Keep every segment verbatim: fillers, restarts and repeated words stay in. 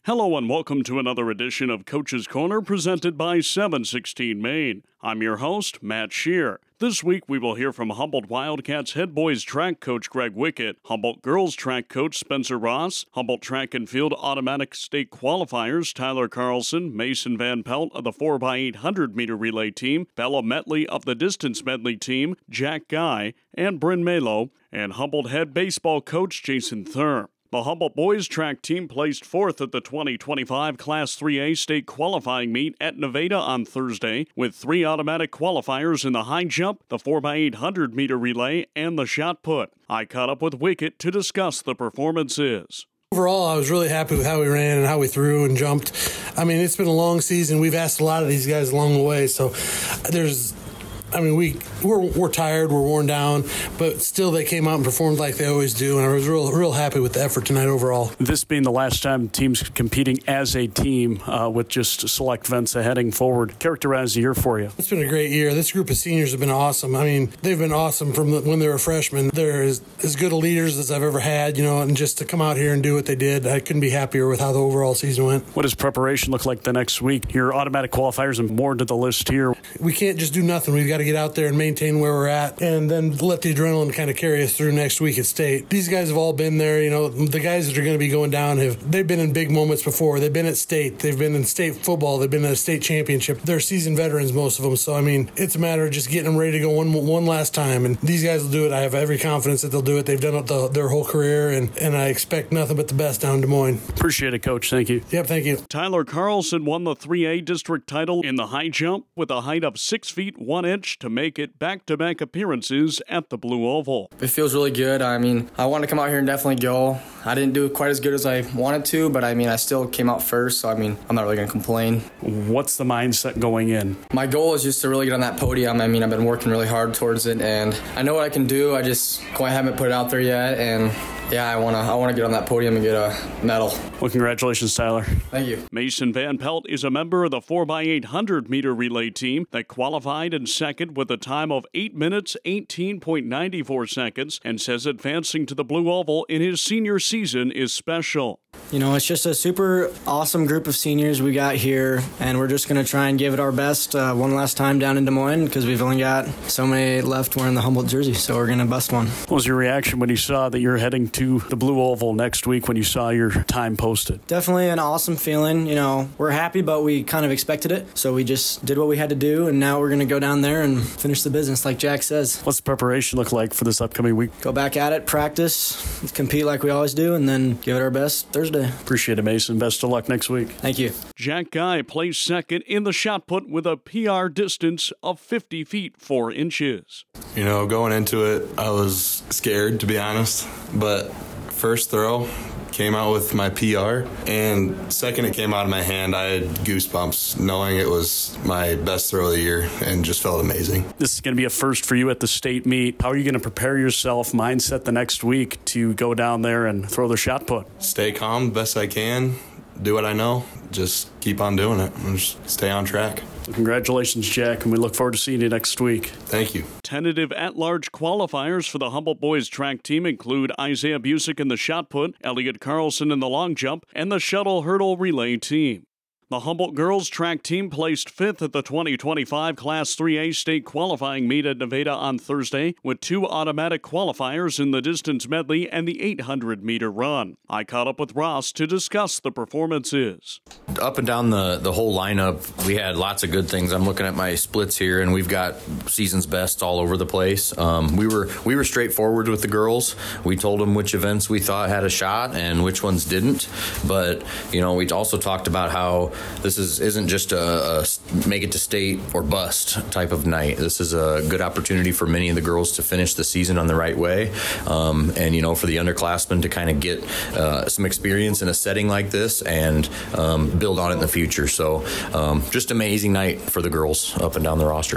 Hello and welcome to another edition of Coach's Corner presented by seven sixteen Maine. I'm your host, Matt Shear. This week we will hear from Humboldt Wildcats head boys track coach Greg Wickett, Humboldt girls track coach Spencer Ross, Humboldt track and field automatic state qualifiers Tyler Carlson, Mason Van Pelt of the four by eight hundred meter relay team, Bella Metley of the distance medley team, Jack Guy, and Bryn Melo, and Humboldt head baseball coach Jason Thurm. The Humboldt boys track team placed fourth at the twenty twenty-five Class three A state qualifying meet at Nevada on Thursday, with three automatic qualifiers in the high jump, the four by eight hundred meter relay, and the shot put. I caught up with Wickett to discuss the performances. Overall, I was really happy with how we ran and how we threw and jumped. I mean, it's been a long season. We've asked a lot of these guys along the way, so there's I mean, we, we're, we're tired, we're worn down, but still they came out and performed like they always do, and I was real real happy with the effort tonight overall. This being the last time teams competing as a team uh, with just select events heading forward, characterize the year for you. It's been a great year. This group of seniors have been awesome. I mean, they've been awesome from the, when they were freshmen. They're as, as good of leaders as I've ever had, you know, and just to come out here and do what they did, I couldn't be happier with how the overall season went. What does preparation look like the next week? Your automatic qualifiers and more to the list here. We can't just do nothing. We've got to get out there and maintain where we're at, and then let the adrenaline kind of carry us through next week at state. These guys have all been there. You know, the guys that are going to be going down have they've been in big moments before. They've been at state. They've been in state football. They've been at a state championship. They're seasoned veterans, most of them. So I mean, it's a matter of just getting them ready to go one one last time. And these guys will do it. I have every confidence that they'll do it. They've done it the, their whole career, and and I expect nothing but the best down in Des Moines. Appreciate it, Coach. Thank you. Yep, thank you. Tyler Carlson won the three A district title in the high jump with a height of six feet one inch to make it back-to-back appearances at the Blue Oval. It feels really good. I mean, I want to come out here and definitely go. I didn't do quite as good as I wanted to, but I mean, I still came out first, so I mean, I'm not really going to complain. What's the mindset going in? My goal is just to really get on that podium. I mean, I've been working really hard towards it, and I know what I can do. I just quite haven't put it out there yet, and yeah, I want to I want to get on that podium and get a medal. Well, congratulations, Tyler. Thank you. Mason Van Pelt is a member of the four by eight hundred meter relay team that qualified in second with a time of eight minutes, eighteen point nine four seconds, and says advancing to the Blue Oval in his senior season is special. You know, it's just a super awesome group of seniors we got here, and we're just going to try and give it our best uh, one last time down in Des Moines because we've only got so many left wearing the Humboldt jersey, so we're going to bust one. What was your reaction when you saw that you're heading to the Blue Oval next week when you saw your time posted? Definitely an awesome feeling. You know, we're happy, but we kind of expected it, so we just did what we had to do, and now we're going to go down there and finish the business like Jack says. What's the preparation look like for this upcoming week? Go back at it, practice, compete like we always do, and then give it our best Thursday. Appreciate it, Mason. Best of luck next week. Thank you. Jack Guy placed second in the shot put with a P R distance of fifty feet, four inches. You know, going into it, I was scared, to be honest, but first throw came out with my P R, and second it came out of my hand, I had goosebumps knowing it was my best throw of the year and just felt amazing. This is going to be a first for you at the state meet. How are you going to prepare yourself, mindset the next week to go down there and throw the shot put? Stay calm the best I can, do what I know, just keep on doing it, and just stay on track. Congratulations, Jack, and we look forward to seeing you next week. Thank you. Tentative at-large qualifiers for the Humboldt boys track team include Isaiah Busick in the shot put, Elliot Carlson in the long jump, and the shuttle hurdle relay team. The Humboldt girls track team placed fifth at the twenty twenty-five Class three A state qualifying meet at Nevada on Thursday with two automatic qualifiers in the distance medley and the eight hundred meter run. I caught up with Ross to discuss the performances. Up and down the, the whole lineup, we had lots of good things. I'm looking at my splits here, and we've got season's best all over the place. Um, we were we were straightforward with the girls. We told them which events we thought had a shot and which ones didn't. But, you know, we also talked about how this is, isn't just a, a make it to state or bust type of night. This is a good opportunity for many of the girls to finish the season on the right way. Um, and, you know, for the underclassmen to kind of get uh, some experience in a setting like this and um, build on it in the future. So um, just amazing night for the girls up and down the roster.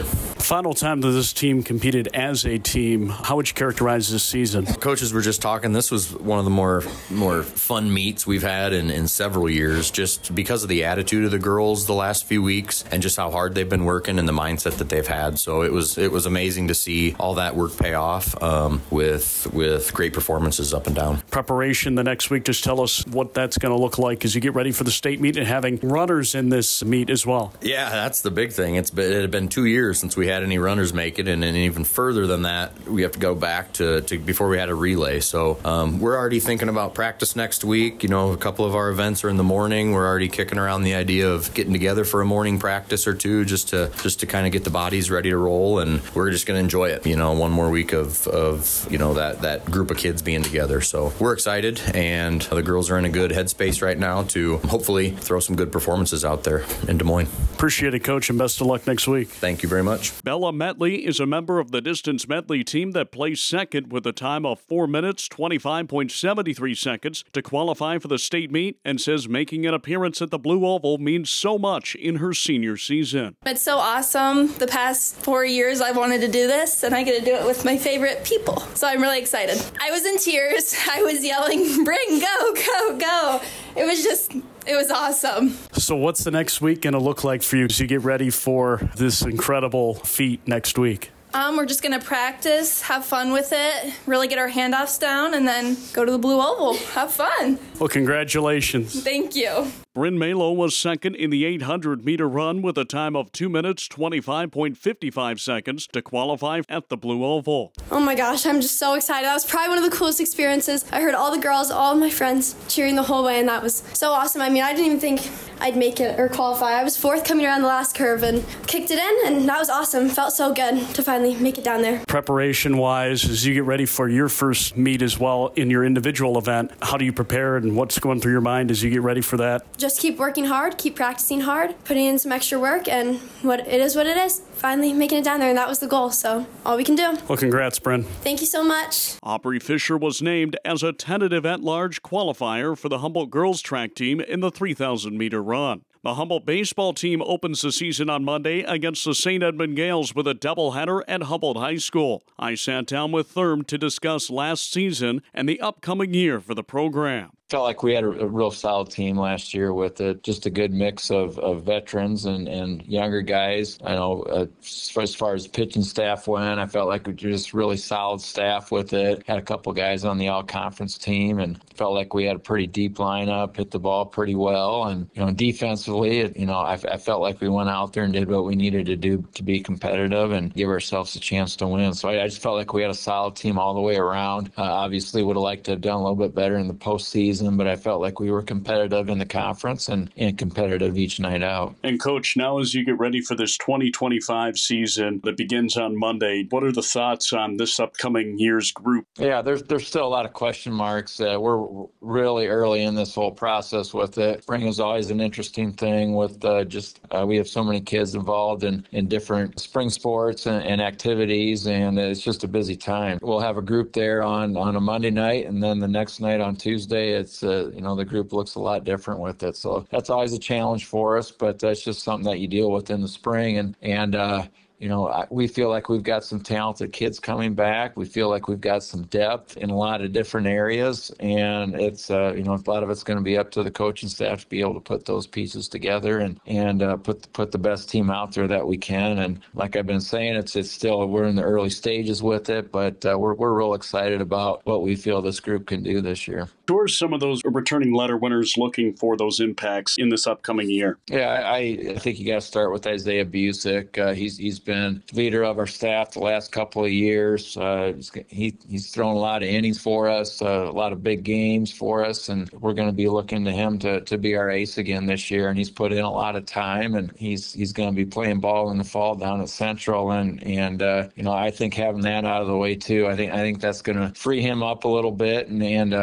Final time that this team competed as a team, how would you characterize this season? Coaches were just talking. This was one of the more more fun meets we've had in, in several years, just because of the attitude of the girls the last few weeks and just how hard they've been working and the mindset that they've had. So it was it was amazing to see all that work pay off um, with with great performances up and down. Preparation the next week, just tell us what that's going to look like as you get ready for the state meet and having runners in this meet as well. Yeah, that's the big thing. It's been, it had been two years since we had any runners make it, and, and even further than that, we have to go back to, to before we had a relay. So um, we're already thinking about practice next week. You know, a couple of our events are in the morning. We're already kicking around the idea of getting together for a morning practice or two, just to just to kind of get the bodies ready to roll, and we're just going to enjoy it. You know, one more week of of you know that that group of kids being together. So we're excited, and the girls are in a good headspace right now to hopefully throw some good performances out there in Des Moines. Appreciate it, Coach, and best of luck next week. Thank you very much. Bella Medley is a member of the distance medley team that placed second with a time of four minutes, twenty-five point seven three seconds to qualify for the state meet, and says making an appearance at the Blue Oval means so much in her senior season. It's so awesome. The past four years I've wanted to do this, and I get to do it with my favorite people. So I'm really excited. I was in tears. I was yelling, "Bring, go, go, go." It was just, it was awesome. So what's the next week going to look like for you as you get ready for this incredible feat next week? Um, we're just going to practice, have fun with it, really get our handoffs down, and then go to the Blue Oval. Have fun. Well, congratulations. Thank you. Bryn Malo was second in the eight hundred meter run with a time of two minutes, twenty-five point five five seconds to qualify at the Blue Oval. Oh my gosh, I'm just so excited. That was probably one of the coolest experiences. I heard all the girls, all of my friends cheering the whole way, and that was so awesome. I mean, I didn't even think I'd make it or qualify. I was fourth coming around the last curve and kicked it in, and that was awesome. Felt so good to finally make it down there. Preparation-wise, as you get ready for your first meet as well in your individual event, how do you prepare and what's going through your mind as you get ready for that? Just keep working hard, keep practicing hard, putting in some extra work, and what it is what it is. Finally making it down there, and that was the goal, so all we can do. Well, congrats, Bryn. Thank you so much. Aubrey Fisher was named as a tentative at-large qualifier for the Humboldt girls track team in the three thousand meter run. The Humboldt baseball team opens the season on Monday against the Saint Edmund Gales with a doubleheader at Humboldt High School. I sat down with Thurm to discuss last season and the upcoming year for the program. Felt like we had a, a real solid team last year with a, just a good mix of, of veterans and, and younger guys. I know uh, as far as pitching staff went, I felt like we were just really solid staff with it. Had a couple guys on the all-conference team and felt like we had a pretty deep lineup, hit the ball pretty well. And, you know, defensively, it, you know, I, I felt like we went out there and did what we needed to do to be competitive and give ourselves a chance to win. So I, I just felt like we had a solid team all the way around. Uh, obviously, would have liked to have done a little bit better in the postseason, but I felt like we were competitive in the conference and, and competitive each night out. And Coach, now as you get ready for this twenty twenty-five season that begins on Monday, what are the thoughts on this upcoming year's group? Yeah, there's there's still a lot of question marks. Uh, we're really early in this whole process with it. Spring is always an interesting thing with uh, just uh, we have so many kids involved in, in different spring sports and, and activities, and it's just a busy time. We'll have a group there on, on a Monday night, and then the next night on Tuesday, it's uh, you know the group looks a lot different with it. So that's always a challenge for us, but that's just something that you deal with in the spring, and and. Uh, You know, we feel like we've got some talented kids coming back. We feel like we've got some depth in a lot of different areas. And it's, uh, you know, a lot of it's going to be up to the coaching staff to be able to put those pieces together and, and uh, put put the best team out there that we can. And like I've been saying, it's it's still, we're in the early stages with it, but uh, we're, we're real excited about what we feel this group can do this year. Who are some of those returning letter winners looking for those impacts in this upcoming year? Yeah, I, I think you got to start with Isaiah Busick. Uh, he's he's been leader of our staff the last couple of years. Uh, he he's thrown a lot of innings for us, uh, a lot of big games for us, and we're going to be looking to him to, to be our ace again this year. And he's put in a lot of time, and he's he's going to be playing ball in the fall down at Central. And and uh, you know, I think having that out of the way too, I think I think that's going to free him up a little bit. And and uh, you know, we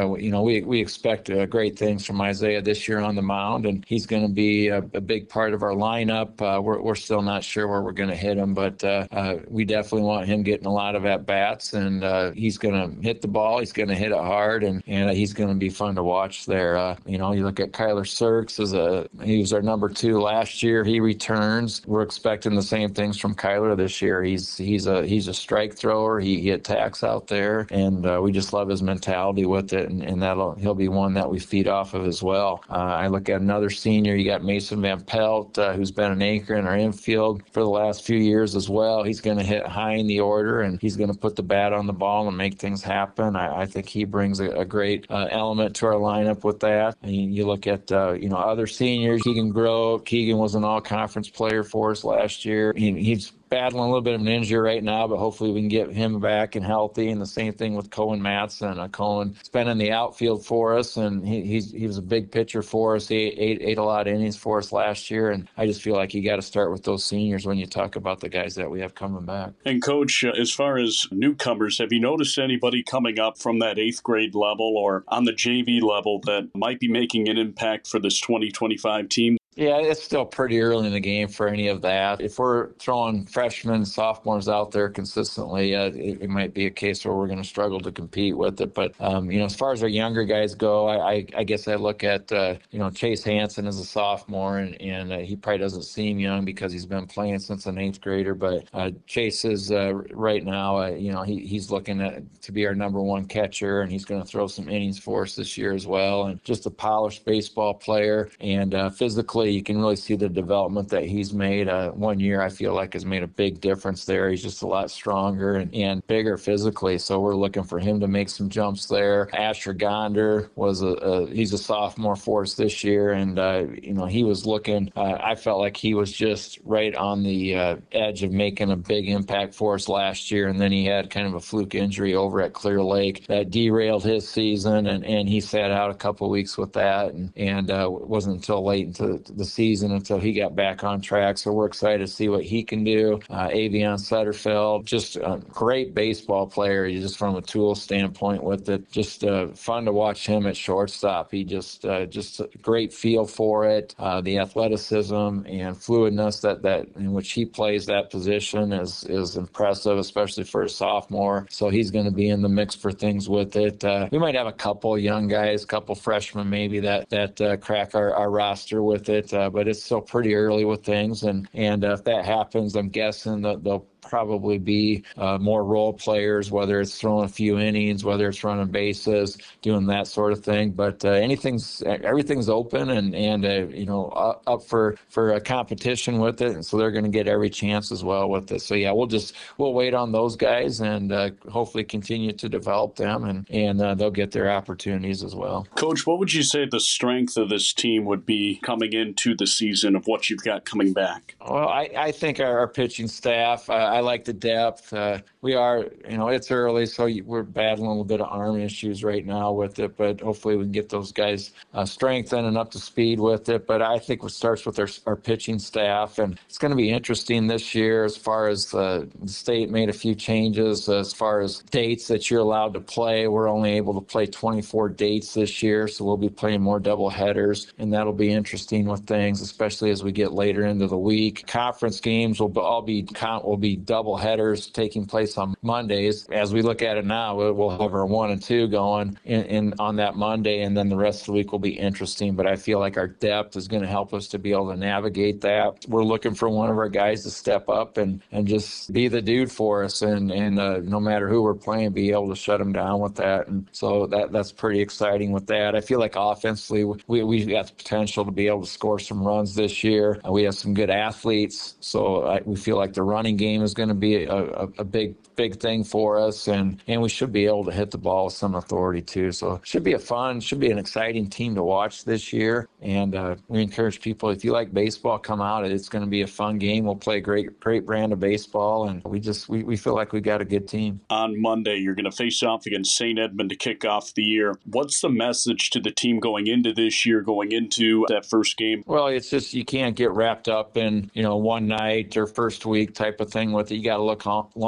we we expect uh, great things from Isaiah this year on the mound, and he's going to be a, a big part of our lineup. Uh, we're we're still not sure where we're going to hit him, but uh, uh, we definitely want him getting a lot of at bats, and uh, he's going to hit the ball. He's going to hit it hard, and and uh, he's going to be fun to watch there. Uh, you know, you look at Kyler Sirks as a he was our number two last year. He returns. We're expecting the same things from Kyler this year. He's he's a he's a strike thrower. He, he attacks out there, and uh, we just love his mentality with it, and, and that'll he'll be one that we feed off of as well. Uh, I look at another senior. You got Mason Van Pelt, uh, who's been an anchor in our infield for the last few years as well. He's going to hit high in the order, and he's going to put the bat on the ball and make things happen. I, I think he brings a, a great uh, element to our lineup with that. And you look at uh, you know other seniors. Keegan Grove. Keegan was an all-conference player for us last year. He, he's battling a little bit of an injury right now, but hopefully we can get him back and healthy. And the same thing with Cohen Matson. Uh, Cohen's been in the outfield for us, and he he's, he was a big pitcher for us. He ate, ate, ate a lot of innings for us last year, and I just feel like you got to start with those seniors when you talk about the guys that we have coming back. And Coach, uh, as far as newcomers, have you noticed anybody coming up from that eighth grade level or on the J V level that might be making an impact for this twenty twenty-five team? Yeah, it's still pretty early in the game for any of that. If we're throwing freshmen, sophomores out there consistently, uh, it, it might be a case where we're going to struggle to compete with it. But, um, you know, as far as our younger guys go, I, I, I guess I look at, uh, you know, Chase Hansen as a sophomore, and, and uh, he probably doesn't seem young because he's been playing since an eighth grader. But uh, Chase is uh, right now, uh, you know, he, he's looking at, to be our number one catcher, and he's going to throw some innings for us this year as well. And just a polished baseball player, and uh, physically, you can really see the development that he's made. Uh, one year, I feel like, has made a big difference there. He's just a lot stronger and, and bigger physically, so we're looking for him to make some jumps there. Asher Gonder was a, a he's a sophomore for us this year, and uh, you know he was looking. Uh, I felt like he was just right on the uh, edge of making a big impact for us last year, and then he had kind of a fluke injury over at Clear Lake that derailed his season, and, and he sat out a couple of weeks with that, and, and uh, wasn't until late into the season until he got back on track. So we're excited to see what he can do. Uh, Avion Sutterfeld, just a great baseball player, just from a tool standpoint with it. Just uh, fun to watch him at shortstop. He just uh, just a great feel for it. Uh, the athleticism and fluidness that, that in which he plays that position is is impressive, especially for a sophomore. So he's going to be in the mix for things with it. Uh, we might have a couple young guys, a couple freshmen maybe that that uh, crack our, our roster with it. Uh, but it's still pretty early with things, and and uh, if that happens, I'm guessing that they'll probably be uh, more role players, whether it's throwing a few innings, whether it's running bases, doing that sort of thing. But uh, anything's everything's open and and uh, you know up, up for for a competition with it, and so they're going to get every chance as well with it. So yeah, we'll just we'll wait on those guys and uh, hopefully continue to develop them, and and uh, they'll get their opportunities as well. Coach, what would you say the strength of this team would be coming into the season of what you've got coming back? Well, I, I think our, our pitching staff, uh, I like the depth. Uh, we are, you know, it's early, so we're battling a little bit of arm issues right now with it, but hopefully we can get those guys uh, strengthened and up to speed with it. But I think it starts with our, our pitching staff, and it's going to be interesting this year as far as uh, the state made a few changes as far as dates that you're allowed to play. We're only able to play twenty-four dates this year, so we'll be playing more double headers, and that'll be interesting with things, especially as we get later into the week. Conference games will all be will be double headers taking place on Mondays. As we look at it now, we'll have our one and two going in, in on that Monday, and then the rest of the week will be interesting. But I feel like our depth is going to help us to be able to navigate that. We're looking for one of our guys to step up and, and just be the dude for us, and and uh, no matter who we're playing, be able to shut them down with that. And so that that's pretty exciting with that. I feel like offensively, we we got the potential to be able to score some runs this year. Uh, we have some good athletes, so I, we feel like the running game is going to be a, a, a big big thing for us, and and we should be able to hit the ball with some authority too. So it should be a fun, should be an exciting team to watch this year. And uh, we encourage people, if you like baseball, come out. It's going to be a fun game. We'll play a great great brand of baseball, and we just we, we feel like we got a good team. On Monday, you're going to face off against Saint Edmund to kick off the year. What's the message to the team going into this year, going into that first game? Well, it's just you can't get wrapped up in, you know, one night or first week type of thing with it. You got to look long haul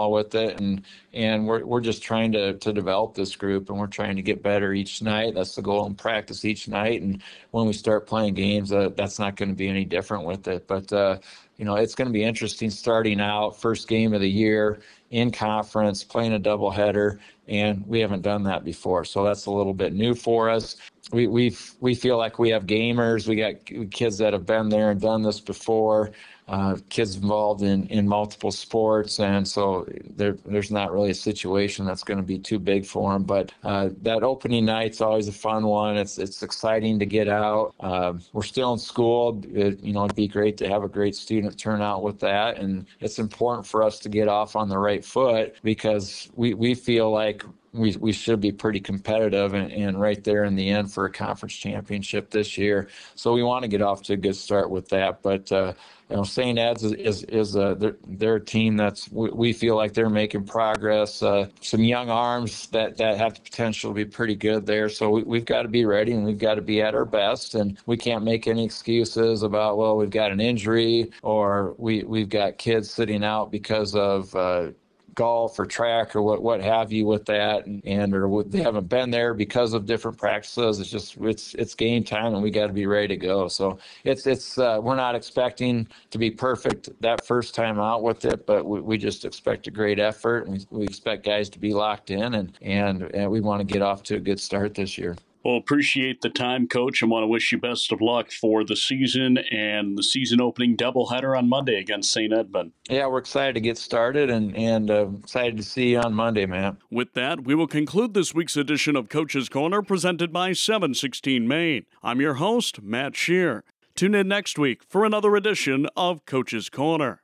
well with it, and and we're we're just trying to to develop this group, and we're trying to get better each night. That's the goal, and practice each night. And when we start playing games, uh, that's not going to be any different with it. But uh, you know, it's going to be interesting starting out, first game of the year in conference, playing a doubleheader, and we haven't done that before, so that's a little bit new for us. We we we feel like we have gamers. We got kids that have been there and done this before. Uh, kids involved in, in multiple sports, and so there, there's not really a situation that's going to be too big for them. But uh, that opening night's always a fun one. It's it's exciting to get out. Uh, we're still in school. It, you know, it'd be great to have a great student turnout with that, and it's important for us to get off on the right foot because we, we feel like we we should be pretty competitive and, and right there in the end for a conference championship this year. So we want to get off to a good start with that. But uh, you know, Saint Ed's is is, is a they're, they're a team that's we, we feel like they're making progress. Uh, some young arms that, that have the potential to be pretty good there. So we, we've got to be ready and we've got to be at our best. And we can't make any excuses about well we've got an injury or we we've got kids sitting out because of. Uh, golf or track or what what have you with that and, and or they haven't been there because of different practices. It's just it's it's game time and we got to be ready to go. So it's it's uh, we're not expecting to be perfect that first time out with it, but we, we just expect a great effort and we, we expect guys to be locked in and and, and we want to get off to a good start this year. Well, appreciate the time, Coach, and want to wish you best of luck for the season and the season opening doubleheader on Monday against Saint Edmund. Yeah, we're excited to get started and, and uh, excited to see you on Monday, man. With that, we will conclude this week's edition of Coach's Corner presented by seven sixteen Maine. I'm your host, Matt Shear. Tune in next week for another edition of Coach's Corner.